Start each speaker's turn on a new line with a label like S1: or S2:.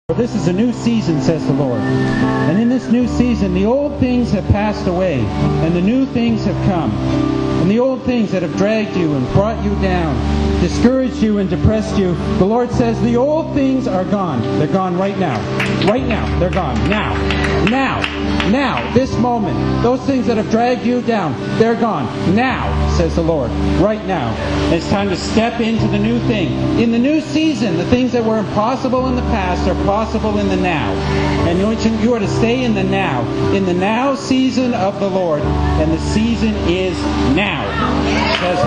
S1: For this is a new season, says the Lord. And in this new season, the old things have passed away, and the new things have come. And the old things that have dragged you and brought you down, discouraged you and depressed you, the Lord says the old things are gone. They're gone right now. Right now. They're gone. Now. Now. Now. This moment. Those things that have dragged you down, they're gone. Now, says the Lord. Right now. And it's time to step into the new thing. In the new season, the things that were impossible in the past are possible in the now. And you are to stay in the now. In the now season of the Lord. And the season is now. Says